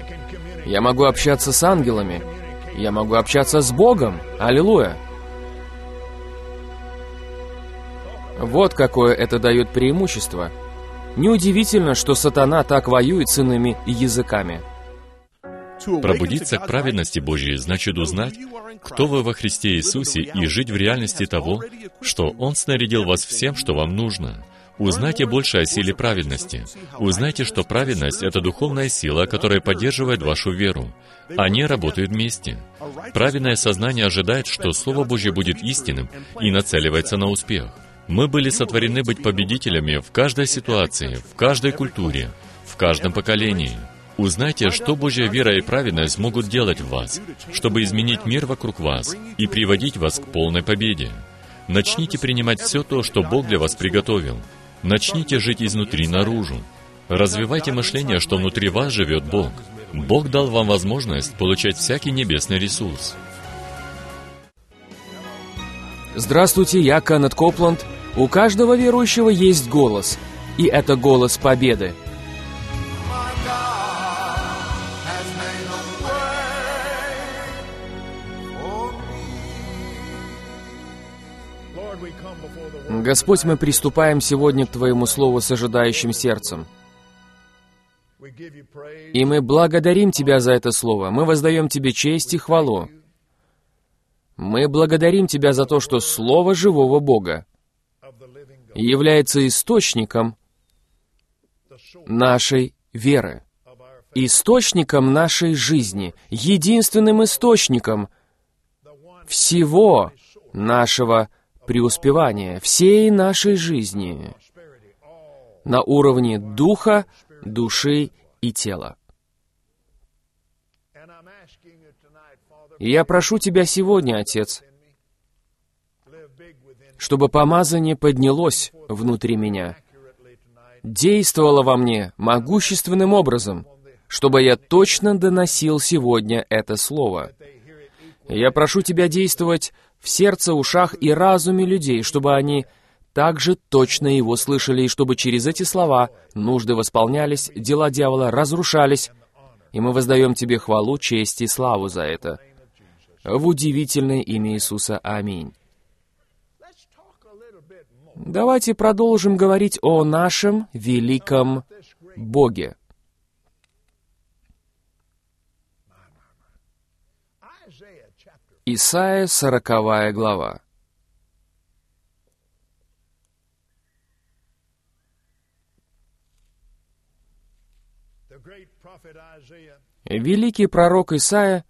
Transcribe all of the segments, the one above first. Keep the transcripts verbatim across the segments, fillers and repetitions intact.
Я могу общаться с ангелами. Я могу общаться с Богом. Аллилуйя. Вот какое это дает преимущество. Неудивительно, что сатана так воюет с иными языками. Пробудиться к праведности Божьей значит узнать, кто вы во Христе Иисусе, и жить в реальности того, что Он снарядил вас всем, что вам нужно. Узнайте больше о силе праведности. Узнайте, что праведность — это духовная сила, которая поддерживает вашу веру. Они работают вместе. Праведное сознание ожидает, что Слово Божье будет истинным и нацеливается на успех. Мы были сотворены быть победителями в каждой ситуации, в каждой культуре, в каждом поколении. Узнайте, что Божья вера и праведность могут делать в вас, чтобы изменить мир вокруг вас и приводить вас к полной победе. Начните принимать все то, что Бог для вас приготовил. Начните жить изнутри наружу. Развивайте мышление, что внутри вас живет Бог. Бог дал вам возможность получать всякий небесный ресурс. Здравствуйте, я Кеннет Копланд. У каждого верующего есть голос, и это голос победы. Господь, мы приступаем сегодня к Твоему Слову с ожидающим сердцем. И мы благодарим Тебя за это Слово. Мы воздаем Тебе честь и хвалу. Мы благодарим Тебя за то, что Слово живого Бога является источником нашей веры, источником нашей жизни, единственным источником всего нашего преуспевания, всей нашей жизни на уровне духа, души и тела. И я прошу Тебя сегодня, Отец, чтобы помазание поднялось внутри меня, действовало во мне могущественным образом, чтобы я точно доносил сегодня это Слово. Я прошу Тебя действовать в сердце, ушах и разуме людей, чтобы они также точно его слышали, и чтобы через эти слова нужды восполнялись, дела дьявола разрушались, и мы воздаем Тебе хвалу, честь и славу за это. В удивительное имя Иисуса. Аминь. Давайте продолжим говорить о нашем великом Боге. Исайя, сороковая глава. Великий пророк Исайя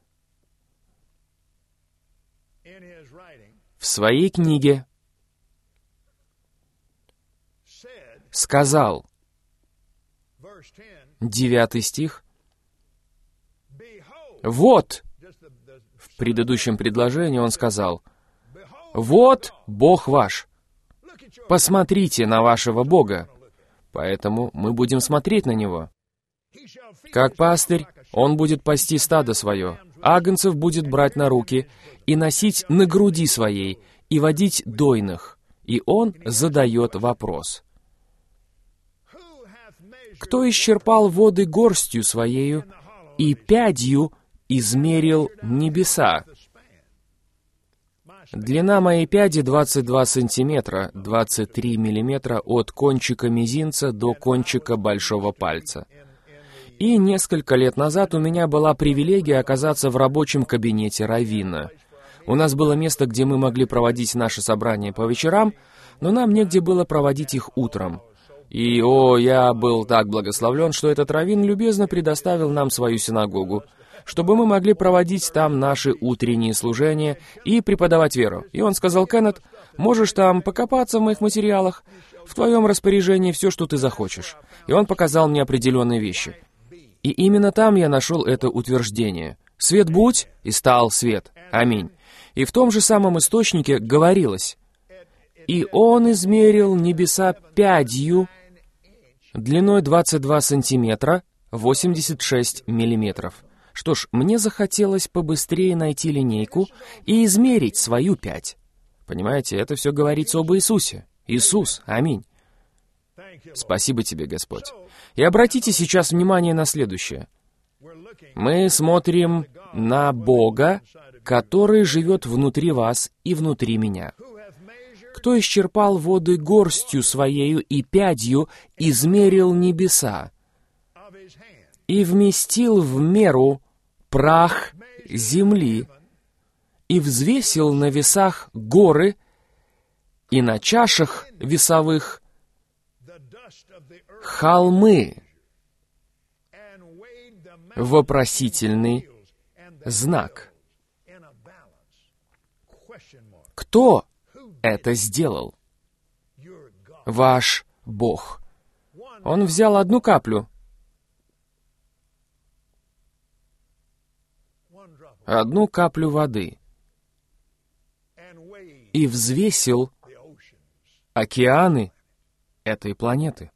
в своей книге сказал, девятый стих, «Вот», в предыдущем предложении он сказал, «Вот Бог ваш, посмотрите на вашего Бога». Поэтому мы будем смотреть на Него. Как пастырь, Он будет пасти стадо свое, агнцев будет брать на руки и носить на груди своей, и водить дойных. И Он задает вопрос. «Кто исчерпал воды горстью своею и пядью измерил небеса? Длина моей пяди двадцать два сантиметра, двадцать три миллиметра от кончика мизинца до кончика большого пальца. И несколько лет назад у меня была привилегия оказаться в рабочем кабинете раввина. У нас было место, где мы могли проводить наши собрания по вечерам, но нам негде было проводить их утром. И, о, я был так благословлен, что этот раввин любезно предоставил нам свою синагогу, чтобы мы могли проводить там наши утренние служения и преподавать веру. И он сказал: «Кеннет, можешь там покопаться в моих материалах, в твоем распоряжении все, что ты захочешь». И он показал мне определенные вещи. И именно там я нашел это утверждение. «Свет будь, и стал свет». Аминь. И в том же самом источнике говорилось: «И он измерил небеса пядью, длиной двадцать два сантиметра, восемьдесят шесть миллиметров». Что ж, мне захотелось побыстрее найти линейку и измерить свою пядь. Понимаете, это все говорится об Иисусе. Иисус, аминь. Спасибо Тебе, Господь. И обратите сейчас внимание на следующее. Мы смотрим на Бога, который живет внутри вас и внутри меня. Кто исчерпал воды горстью своею и пядью, измерил небеса, и вместил в меру прах земли, и взвесил на весах горы, и на чашах весовых холмы. Вопросительный знак. Кто это сделал? Ваш Бог. Он взял одну каплю, одну каплю воды, и взвесил океаны этой планеты.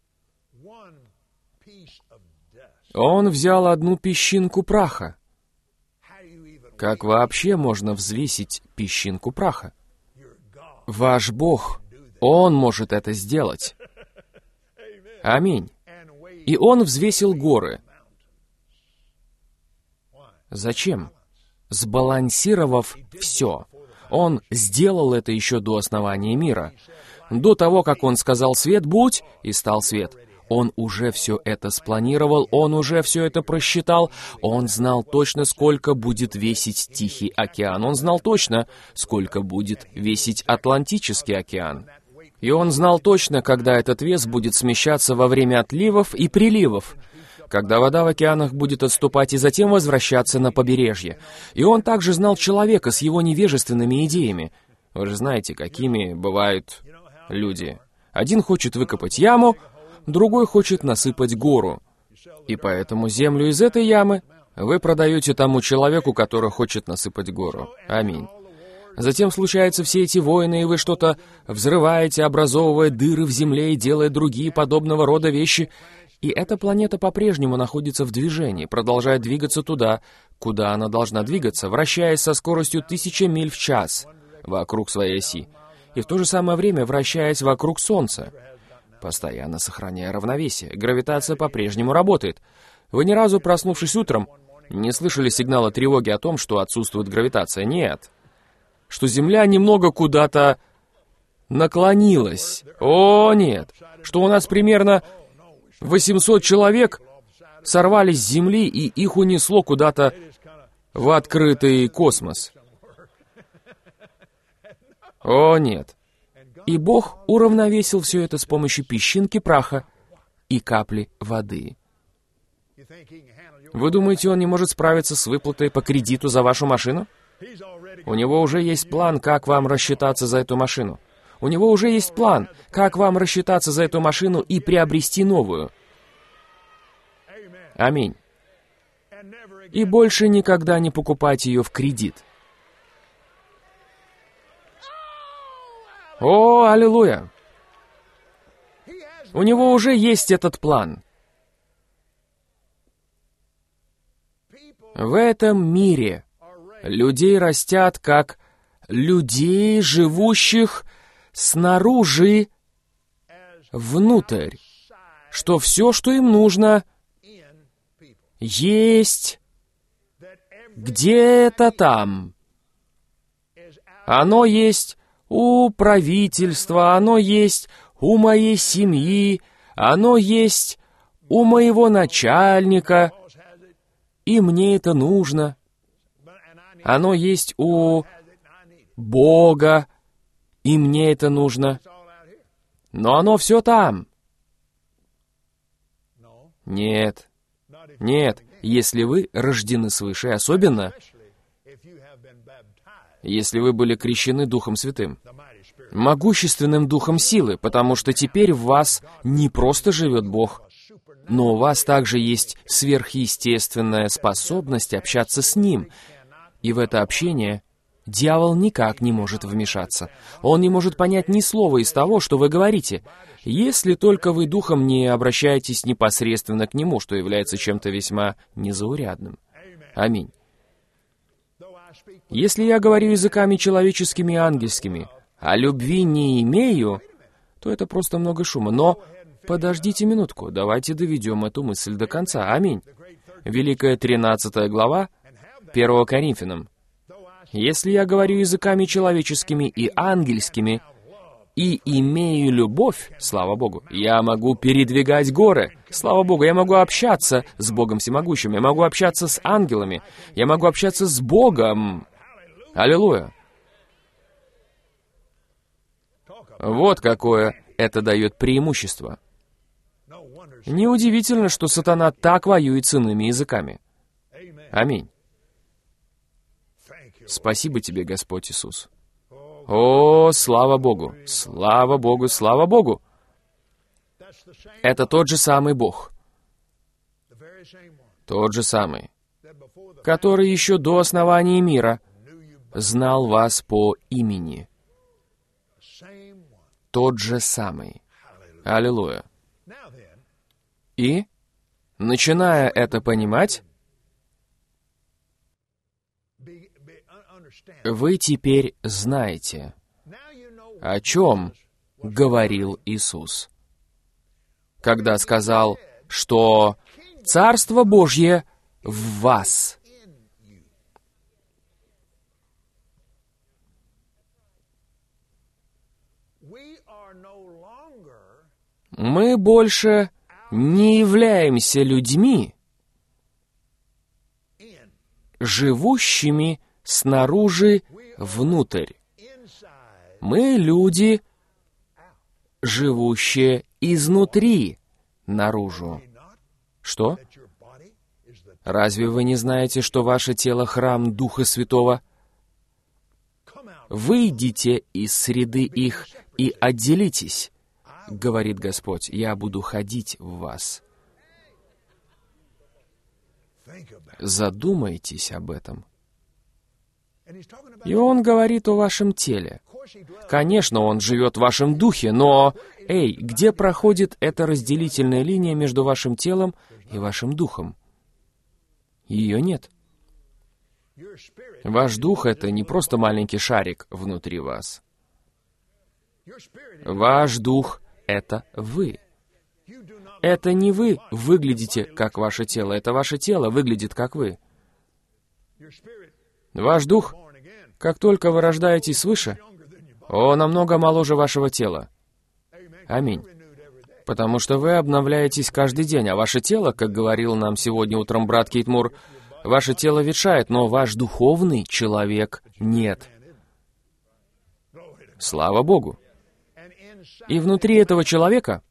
Он взял одну песчинку праха. Как вообще можно взвесить песчинку праха? Ваш Бог, Он может это сделать. Аминь. И Он взвесил горы. Зачем? Сбалансировав все. Он сделал это еще до основания мира. До того, как Он сказал «свет будь», и стал свет. Он уже все это спланировал, Он уже все это просчитал. Он знал точно, сколько будет весить Тихий океан. Он знал точно, сколько будет весить Атлантический океан. И Он знал точно, когда этот вес будет смещаться во время отливов и приливов, когда вода в океанах будет отступать и затем возвращаться на побережье. И Он также знал человека с его невежественными идеями. Вы же знаете, какими бывают люди. Один хочет выкопать яму, другой хочет насыпать гору. И поэтому землю из этой ямы вы продаете тому человеку, который хочет насыпать гору. Аминь. Затем случаются все эти войны, и вы что-то взрываете, образовывая дыры в земле и делая другие подобного рода вещи. И эта планета по-прежнему находится в движении, продолжает двигаться туда, куда она должна двигаться, вращаясь со скоростью тысячи миль в час вокруг своей оси, и в то же самое время вращаясь вокруг Солнца, постоянно сохраняя равновесие. Гравитация по-прежнему работает. Вы ни разу, проснувшись утром, не слышали сигнала тревоги о том, что отсутствует гравитация? Нет. Что Земля немного куда-то наклонилась? О, нет. Что у нас примерно восемьсот человек сорвались с Земли, и их унесло куда-то в открытый космос. О, нет. И Бог уравновесил все это с помощью песчинки праха и капли воды. Вы думаете, Он не может справиться с выплатой по кредиту за вашу машину? У Него уже есть план, как вам рассчитаться за эту машину. У Него уже есть план, как вам рассчитаться за эту машину и приобрести новую. Аминь. И больше никогда не покупать ее в кредит. О, аллилуйя! У Него уже есть этот план. В этом мире людей растят как людей, живущих снаружи внутрь, что все, что им нужно, есть где-то там. Оно есть у правительства, оно есть у моей семьи, оно есть у моего начальника, и мне это нужно. Оно есть у Бога, и мне это нужно. Но оно все там. Нет. Нет. Если вы рождены свыше, особенно если вы были крещены Духом Святым, могущественным Духом силы, потому что теперь в вас не просто живет Бог, но у вас также есть сверхъестественная способность общаться с Ним. И в это общение дьявол никак не может вмешаться. Он не может понять ни слова из того, что вы говорите, если только вы духом не обращаетесь непосредственно к Нему, что является чем-то весьма незаурядным. Аминь. Если я говорю языками человеческими и ангельскими, а любви не имею, то это просто много шума. Но подождите минутку, давайте доведем эту мысль до конца. Аминь. Великая тринадцатая глава, первого Коринфянам. «Если я говорю языками человеческими и ангельскими, и имею любовь, слава Богу, я могу передвигать горы, слава Богу, я могу общаться с Богом Всемогущим, я могу общаться с ангелами, я могу общаться с Богом. Аллилуйя! Вот какое это дает преимущество. Неудивительно, что сатана так воюет с иными языками. Аминь. Спасибо тебе, Господь Иисус. О, слава Богу! Слава Богу! Слава Богу! Это тот же самый Бог. Тот же самый, который еще до основания мира знал вас по имени. Тот же самый. Аллилуйя. И, начиная это понимать, вы теперь знаете, о чем говорил Иисус, когда сказал, что Царство Божье в вас. Мы больше не являемся людьми, живущими снаружи внутрь. Мы люди, живущие изнутри наружу. Что? Разве вы не знаете, что ваше тело — храм Духа Святого? Выйдите из среды их и отделитесь, говорит Господь, я буду ходить в вас. Задумайтесь об этом. И Он говорит о вашем теле. Конечно, Он живет в вашем духе, но, эй, где проходит эта разделительная линия между вашим телом и вашим духом? Ее нет. Ваш дух — это не просто маленький шарик внутри вас. Ваш дух — это вы. Это не вы выглядите, как ваше тело, это ваше тело выглядит, как вы. Ваш дух, как только вы рождаетесь свыше, он намного моложе вашего тела. Аминь. Потому что вы обновляетесь каждый день, а ваше тело, как говорил нам сегодня утром брат Кейт Мур, ваше тело ветшает, но ваш духовный человек нет. Слава Богу. И внутри этого человека,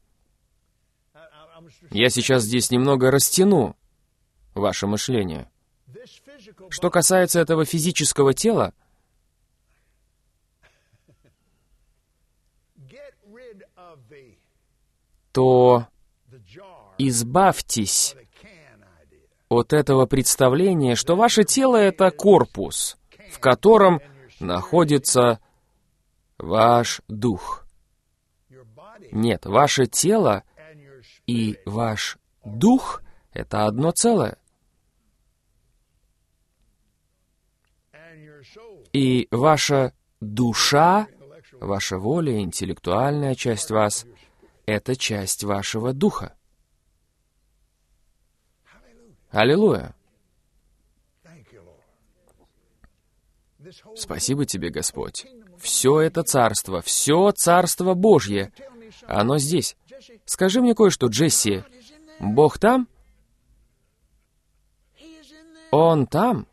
я сейчас здесь немного растяну ваше мышление. Что касается этого физического тела, то избавьтесь от этого представления, что ваше тело — это корпус, в котором находится ваш дух. Нет, ваше тело и ваш дух — это одно целое. И ваша душа, ваша воля, интеллектуальная часть вас — это часть вашего духа. Аллилуйя! Спасибо тебе, Господь. Все это царство, все царство Божье, оно здесь. Скажи мне кое-что, Джесси. Бог там? Он там?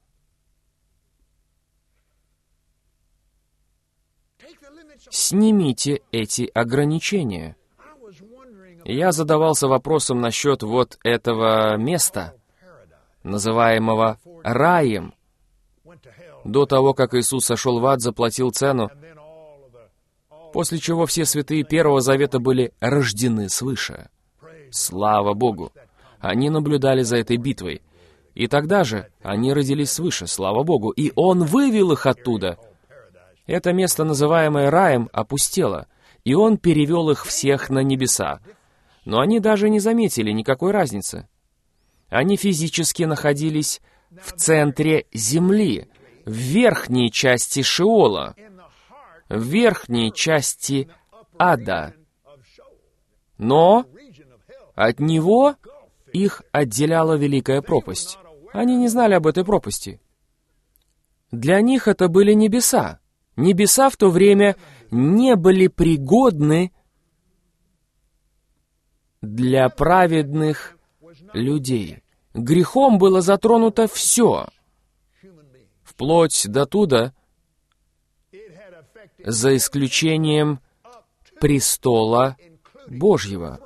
Снимите эти ограничения. Я задавался вопросом насчет вот этого места, называемого раем. До того, как Иисус сошел в ад, заплатил цену, после чего все святые Первого Завета были рождены свыше. Слава Богу! Они наблюдали за этой битвой. И тогда же они родились свыше, слава Богу, и Он вывел их оттуда. Это место, называемое раем, опустело, и Он перевел их всех на небеса. Но они даже не заметили никакой разницы. Они физически находились в центре земли, в верхней части Шеола, в верхней части ада. Но от него их отделяла великая пропасть. Они не знали об этой пропасти. Для них это были небеса. Небеса в то время не были пригодны для праведных людей. Грехом было затронуто все, вплоть до туда, за исключением престола Божьего.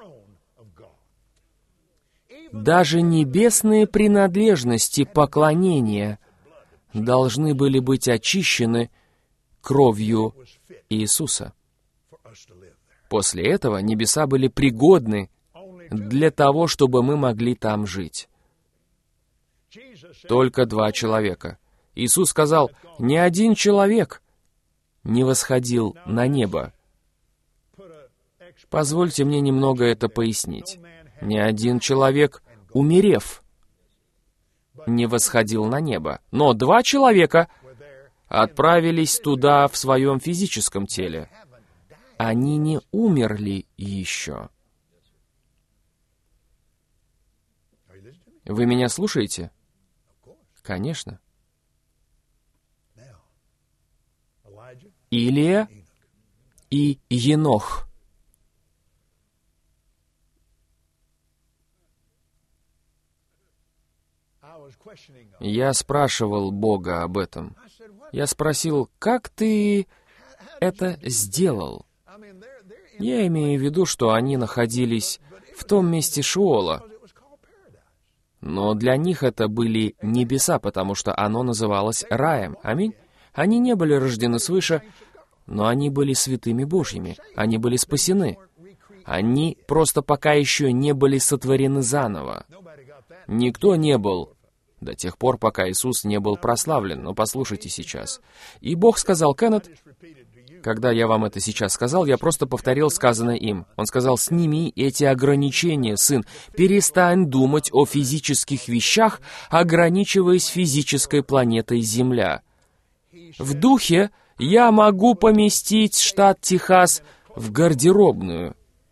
Даже небесные принадлежности поклонения должны были быть очищены кровью Иисуса. После этого небеса были пригодны для того, чтобы мы могли там жить. Только два человека. Иисус сказал, ни один человек не восходил на небо. Позвольте мне немного это пояснить. Ни один человек, умерев, не восходил на небо. Но два человека отправились туда в своем физическом теле. Они не умерли еще. Вы меня слушаете? Конечно. Илия и Енох. Я спрашивал Бога об этом. Я спросил, как ты это сделал? Я имею в виду, что они находились в том месте Шеола. Но для них это были небеса, потому что оно называлось раем. Аминь. Они не были рождены свыше, но они были святыми Божьими. Они были спасены. Они просто пока еще не были сотворены заново. Никто не был до тех пор, пока Иисус не был прославлен. Но послушайте сейчас. И Бог сказал, Кеннет, когда я вам это сейчас сказал, я просто повторил сказанное им. Он сказал, сними эти ограничения, сын. Перестань думать о физических вещах, ограничиваясь физической планетой Земля. В духе я могу поместить штат Техас в гардеробную.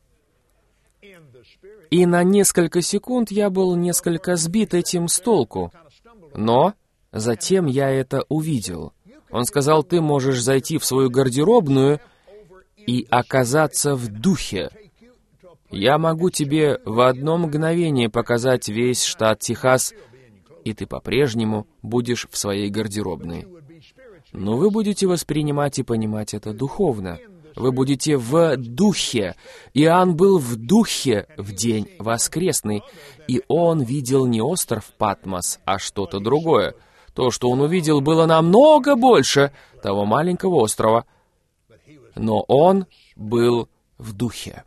И на несколько секунд я был несколько сбит этим с толку. Но затем я это увидел. Он сказал, ты можешь зайти в свою гардеробную и оказаться в духе. Я могу тебе в одно мгновение показать весь штат Техас, и ты по-прежнему будешь в своей гардеробной. Но вы будете воспринимать и понимать это духовно. Вы будете в духе. Иоанн был в духе в день воскресный, и он видел не остров Патмос, а что-то другое. То, что он увидел, было намного больше того маленького острова, но он был в духе.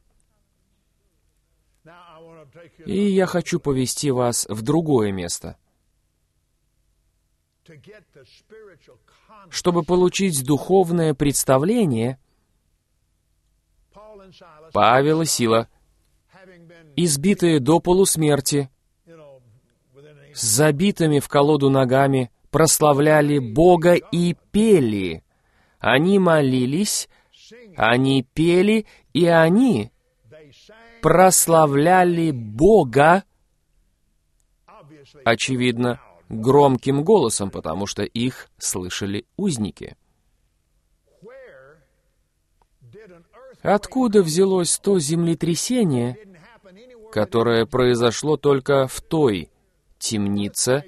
И я хочу повести вас в другое место. Чтобы получить духовное представление, Павел и Сила, избитые до полусмерти, с забитыми в колоду ногами, прославляли Бога и пели. Они молились, они пели, и они прославляли Бога, очевидно, громким голосом, потому что их слышали узники. Откуда взялось то землетрясение, которое произошло только в той темнице,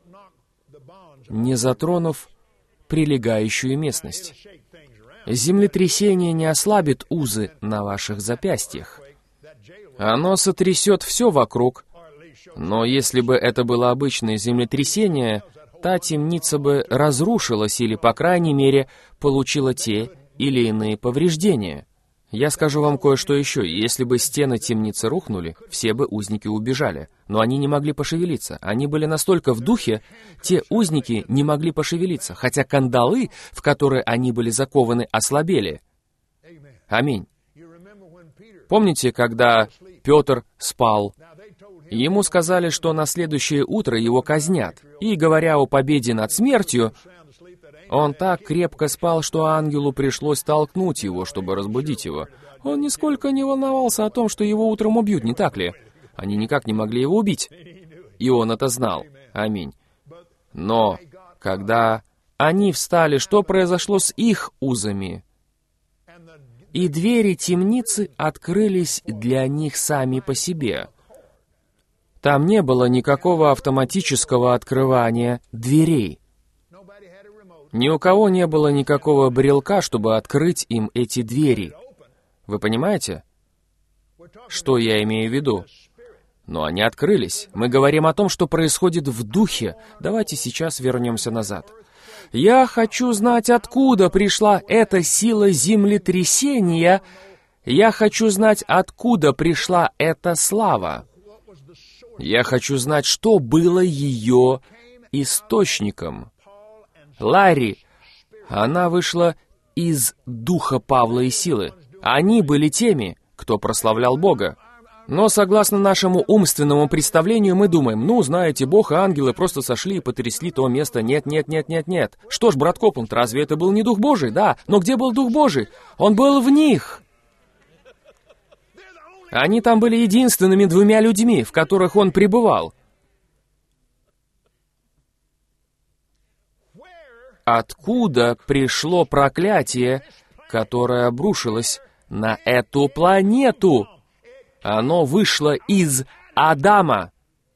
не затронув прилегающую местность? Землетрясение не ослабит узы на ваших запястьях. Оно сотрясет все вокруг, но если бы это было обычное землетрясение, та темница бы разрушилась или, по крайней мере, получила те или иные повреждения. Я скажу вам кое-что еще. Если бы стены темницы рухнули, все бы узники убежали. Но они не могли пошевелиться. Они были настолько в духе, те узники не могли пошевелиться, хотя кандалы, в которые они были закованы, ослабели. Аминь. Помните, когда Петр спал? Ему сказали, что на следующее утро его казнят. И, говоря о победе над смертью, он так крепко спал, что ангелу пришлось толкнуть его, чтобы разбудить его. Он нисколько не волновался о том, что его утром убьют, не так ли? Они никак не могли его убить. И он это знал. Аминь. Но когда они встали, что произошло с их узами? И двери темницы открылись для них сами по себе. Там не было никакого автоматического открывания дверей. Ни у кого не было никакого брелка, чтобы открыть им эти двери. Вы понимаете, что я имею в виду? Но они открылись. Мы говорим о том, что происходит в духе. Давайте сейчас вернемся назад. Я хочу знать, откуда пришла эта сила землетрясения. Я хочу знать, откуда пришла эта слава. Я хочу знать, что было ее источником. Ларри, она вышла из духа Павла и силы. Они были теми, кто прославлял Бога. Но согласно нашему умственному представлению, мы думаем, ну, знаете, Бог и ангелы просто сошли и потрясли то место. Нет, нет, нет, нет, нет. Что ж, брат Копланд, разве это был не Дух Божий? Да, но где был Дух Божий? Он был в них. Они там были единственными двумя людьми, в которых он пребывал. Откуда пришло проклятие, которое обрушилось на эту планету? Оно вышло из Адама.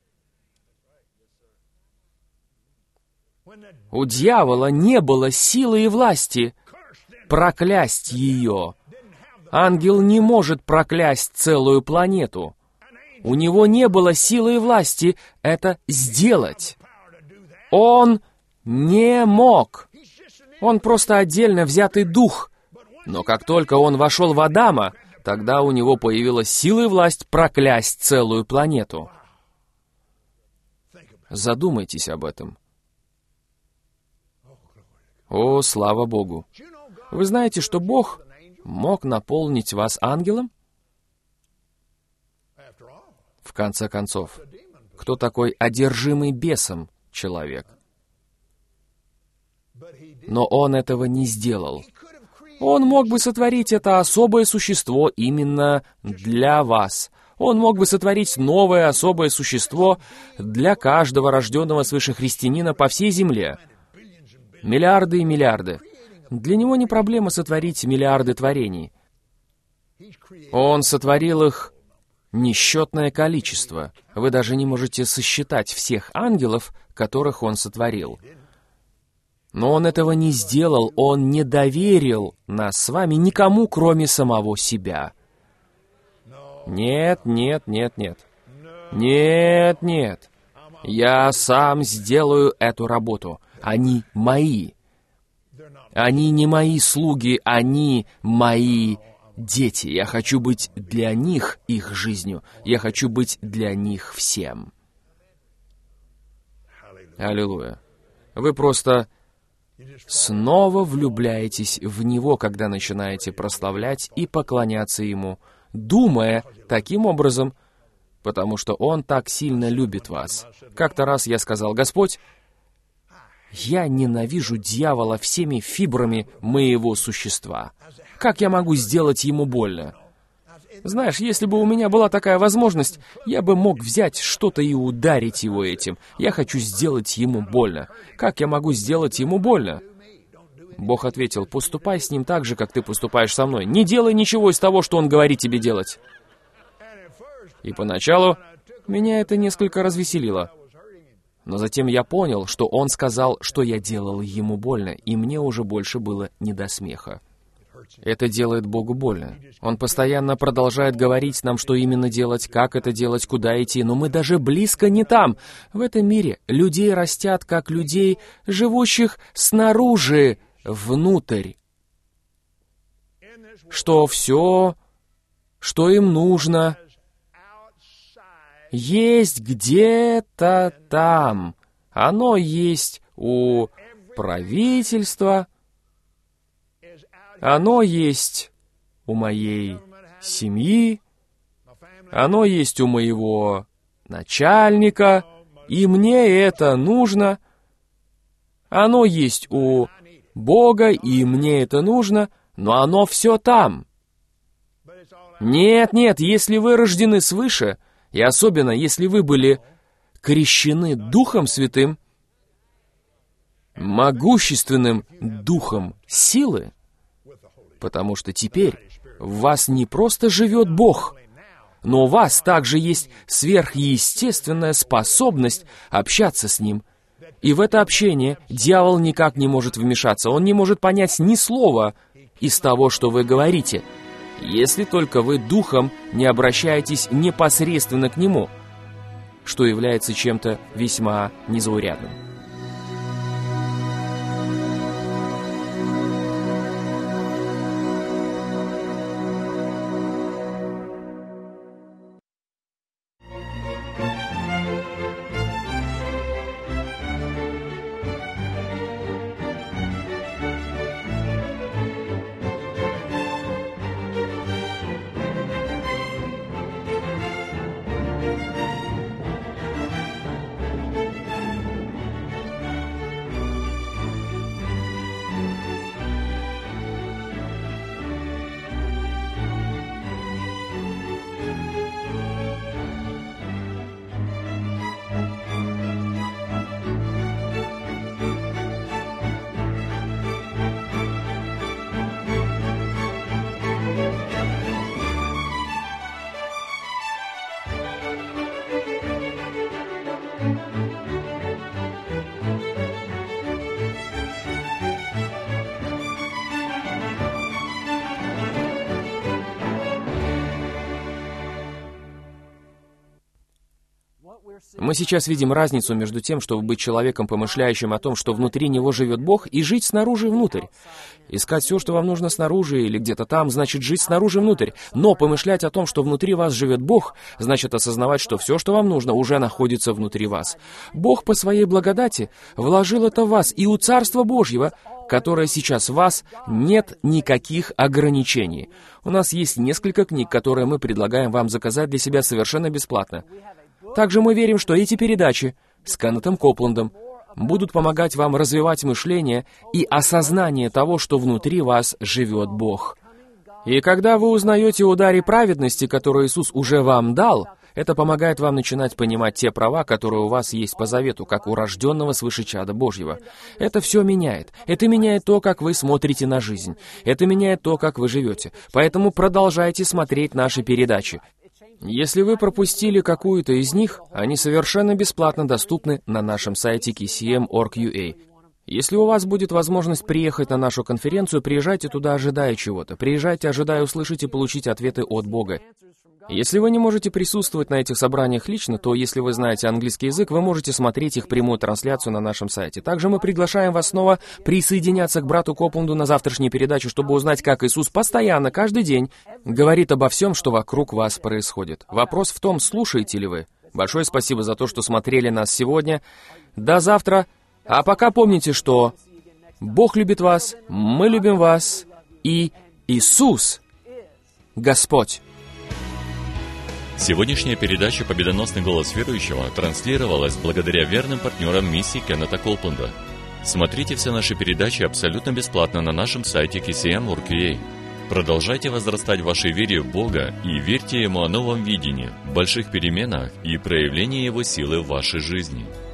У дьявола не было силы и власти проклясть ее. Ангел не может проклясть целую планету. У него не было силы и власти это сделать. Он не мог. Он просто отдельно взятый дух. Но как только он вошел в Адама, тогда у него появилась сила и власть проклясть целую планету. Задумайтесь об этом. О, слава Богу! Вы знаете, что Бог мог наполнить вас ангелом? В конце концов, кто такой одержимый бесом человек? Но он этого не сделал. Он мог бы сотворить это особое существо именно для вас. Он мог бы сотворить новое особое существо для каждого рожденного свыше христианина по всей земле. Миллиарды и миллиарды. Для него не проблема сотворить миллиарды творений. Он сотворил их несчетное количество. Вы даже не можете сосчитать всех ангелов, которых он сотворил. Но он этого не сделал, он не доверил нас с вами никому, кроме самого себя. Нет, нет, нет, нет. Нет, нет. Я сам сделаю эту работу. Они мои. Они не мои слуги, они мои дети. Я хочу быть для них их жизнью. Я хочу быть для них всем. Аллилуйя. Вы просто снова влюбляетесь в Него, когда начинаете прославлять и поклоняться Ему, думая таким образом, потому что Он так сильно любит вас. Как-то раз я сказал: «Господь, я ненавижу дьявола всеми фибрами моего существа. Как я могу сделать ему больно?» Знаешь, если бы у меня была такая возможность, я бы мог взять что-то и ударить его этим. Я хочу сделать ему больно. Как я могу сделать ему больно? Бог ответил: «Поступай с ним так же, как ты поступаешь со мной. Не делай ничего из того, что он говорит тебе делать». И поначалу меня это несколько развеселило. Но затем я понял, что он сказал, что я делал ему больно, и мне уже больше было не до смеха. Это делает Богу больно. Он постоянно продолжает говорить нам, что именно делать, как это делать, куда идти, но мы даже близко не там. В этом мире людей растят, как людей, живущих снаружи, внутрь. Что все, что им нужно, есть где-то там. Оно есть у правительства, оно есть у моей семьи, оно есть у моего начальника, и мне это нужно. Оно есть у Бога, и мне это нужно, но оно все там. Нет, нет, если вы рождены свыше, И особенно, если вы были крещены Духом Святым, могущественным Духом силы, потому что теперь в вас не просто живет Бог, но у вас также есть сверхъестественная способность общаться с Ним. И в это общение дьявол никак не может вмешаться. Он не может понять ни слова из того, что вы говорите, если только вы духом не обращаетесь непосредственно к Нему, что является чем-то весьма незаурядным. Мы сейчас видим разницу между тем, чтобы быть человеком, помышляющим о том, что внутри него живет Бог, и жить снаружи и внутрь. Искать все, что вам нужно снаружи или где-то там, значит жить снаружи и внутрь. Но помышлять о том, что внутри вас живет Бог, значит осознавать, что все, что вам нужно, уже находится внутри вас. Бог по своей благодати вложил это в вас, и у Царства Божьего, которое сейчас в вас, нет никаких ограничений. У нас есть несколько книг, которые мы предлагаем вам заказать для себя совершенно бесплатно. Также мы верим, что эти передачи с Кеннетом Копландом будут помогать вам развивать мышление и осознание того, что внутри вас живет Бог. И когда вы узнаете о даре праведности, который Иисус уже вам дал, это помогает вам начинать понимать те права, которые у вас есть по завету, как у рожденного свыше чада Божьего. Это все меняет. Это меняет то, как вы смотрите на жизнь. Это меняет то, как вы живете. Поэтому продолжайте смотреть наши передачи. Если вы пропустили какую-то из них, они совершенно бесплатно доступны на нашем сайте кей си эм точка орг точка ю а. Если у вас будет возможность приехать на нашу конференцию, приезжайте туда, ожидая чего-то. Приезжайте, ожидая услышать и получить ответы от Бога. Если вы не можете присутствовать на этих собраниях лично, то если вы знаете английский язык, вы можете смотреть их прямую трансляцию на нашем сайте. Также мы приглашаем вас снова присоединяться к брату Копланду на завтрашней передаче, чтобы узнать, как Иисус постоянно, каждый день, говорит обо всем, что вокруг вас происходит. Вопрос в том, слушаете ли вы. Большое спасибо за то, что смотрели нас сегодня. До завтра. А пока помните, что Бог любит вас, мы любим вас, и Иисус — Господь. Сегодняшняя передача «Победоносный голос верующего» транслировалась благодаря верным партнерам миссии Кеннета Копланда. Смотрите все наши передачи абсолютно бесплатно на нашем сайте кей си эм точка орг точка ю а. Продолжайте возрастать в вашей вере в Бога и верьте Ему о новом видении, больших переменах и проявлении Его силы в вашей жизни.